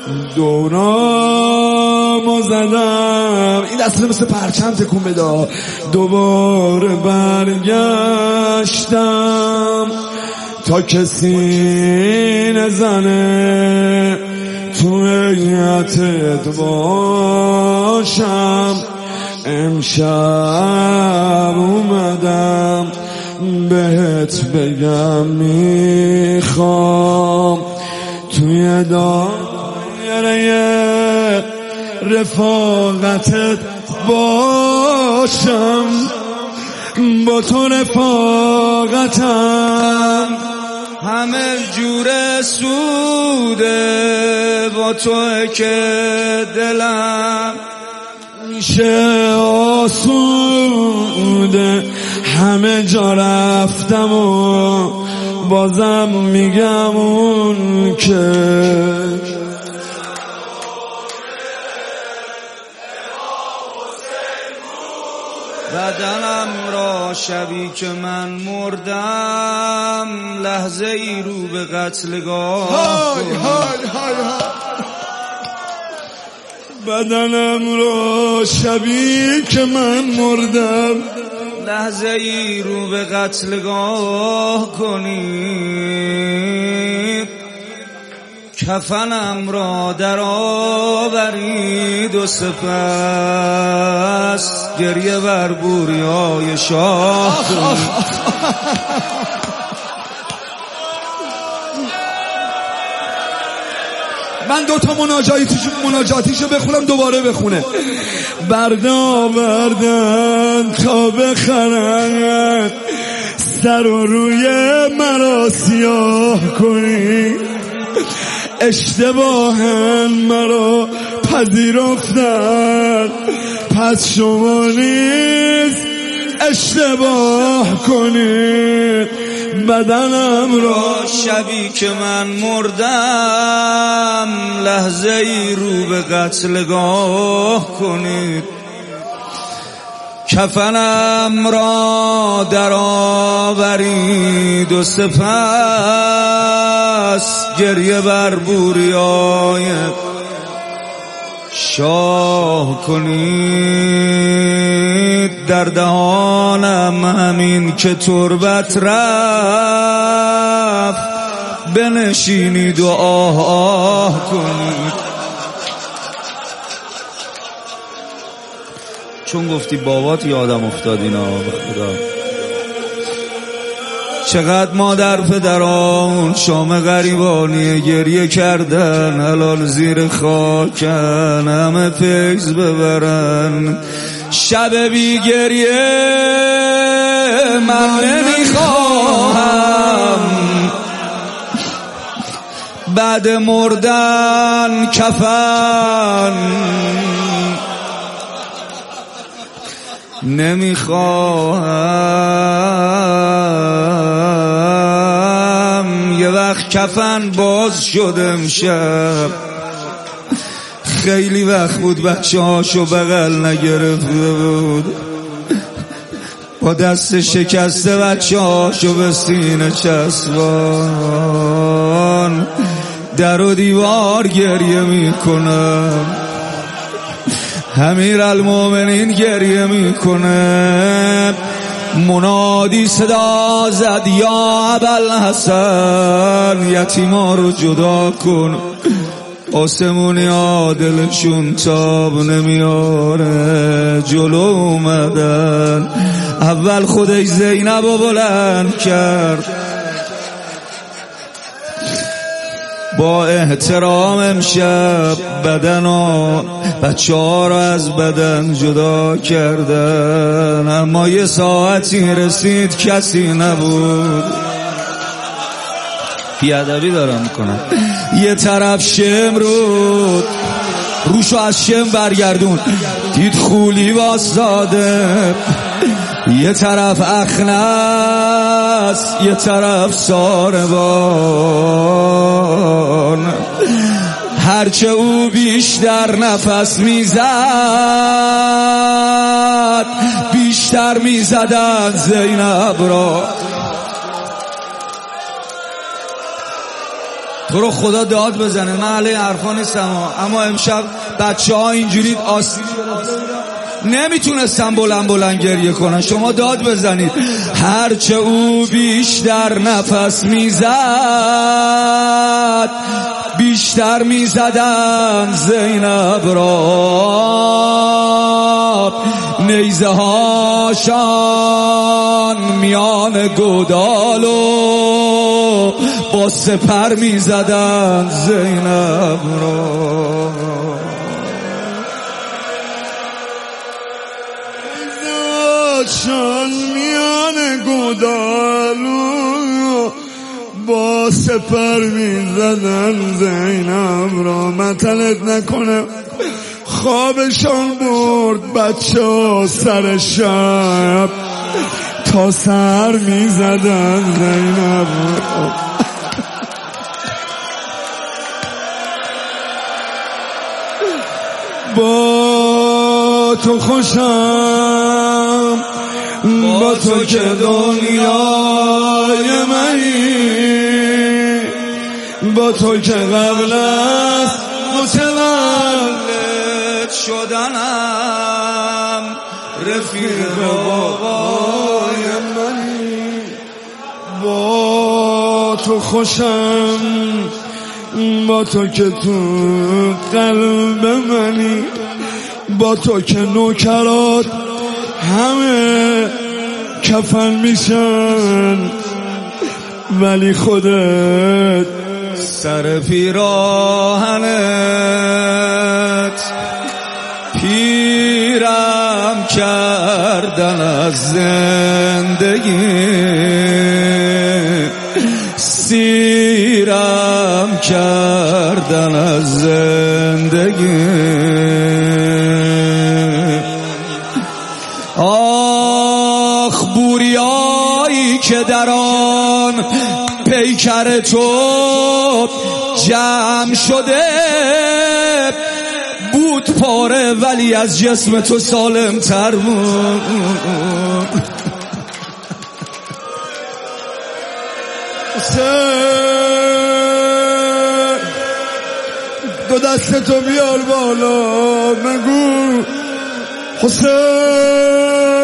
دورامو زدم، این دسته مثل پرچم تکون بده، دوباره برگشتم تا کسی نزنه تو هیئتت باشم. امشب اومدم بهت بگم میخوام توی دایره رفاقتت باشم، با تو رفاقتم همه جور سوده، با تو که دلم میشه آسوده. همه جا رفتم و بازم میگم اون که بدنم را شبی که من مردم لحظه ای رو به قتلگاه بدنم را شبی که من مردم لحظه ای رو به قتلگاه کنید، کفنم را در آورید و سپس گریه بر بوریای شاه کنید. من دوتا مناجاتیشو بخونم دوباره بخونه. بردن تا بخرن سر و روی مرا سیاه کنی، اشتباهن مرا پذیرفتن پس شما نیز اشتباه کنید. بدنم را شبی که من مردم لحظه ای رو به قتلگاه کنید، کفنم را در آورید و سپس گریه بر بوریای شاه کنید. در دهانم همین که تربت رفت بنشینید و آه آه کنید. چون گفتی بابات یادم افتاد اینا به خدا. چقدر مادر پدران شام غریبانی گریه کردن، حلال زیر خاکن همه فیض ببرن. شب بی گریه من نمیخواهم، بعد مردن کفن نمیخواهم. یه وقت کفن باز شد امشب، خیلی وقت بود بچه هاشو بغل نگرفته بود، با دست شکسته بچه هاشو به سینه چسبان. در و دیوار گریه میکنم، امیرالمومنین گریه میکنه. منادی صدا زد یا ابوالحسن یتیما رو جدا کن، آسمونی دلشون تاب نمیاره. جلو اومدن، اول خودش زینب رو بلند کرد، با احترام امشب بدن و بچه ها رو از بدن جدا کردن. اما یه ساعتی رسید کسی نبود. بیادبی دارم میکنم. یه طرف شمرود روشو از شم برگردون، دید خولی واساده. یه طرف اخنس یه طرف ساربان، هرچه او بیشتر نفس میزد بیشتر میزدن زینب را. تو رو خدا داد بزنه. من علیه حرفا نیستم، اما امشب بچه ها اینجوری آسیب نمیتونستن بلند گریه کنن. شما داد بزنید. هرچه او بیشتر نفس میزد بیشتر میزدن زینب را، نیزه هاشان میان گودالو با سپر میزدن زینب را. شان میان گودالو با سپر میزدن زینب را. مطلت نکنه خوابشان برد بچه ها سر شب تا سر میزدن زینب را. با تو خوشم با تو که دنیای منی، با تو که قبل از متولد شدنم رفیق بابای منی. با تو خوشم با تو که تو قلب منی، با تو که نوکرات همه کفن میشن ولی خودت سر پیراهنت پیرم کردن از زندگی، سیرم کردن از زندگی. آخ بوریایی که در آن پیکر تو جمع شده بود پاره ولی از جسم تو سالم تر بود. دو دستتو بیار بالا بگو حسین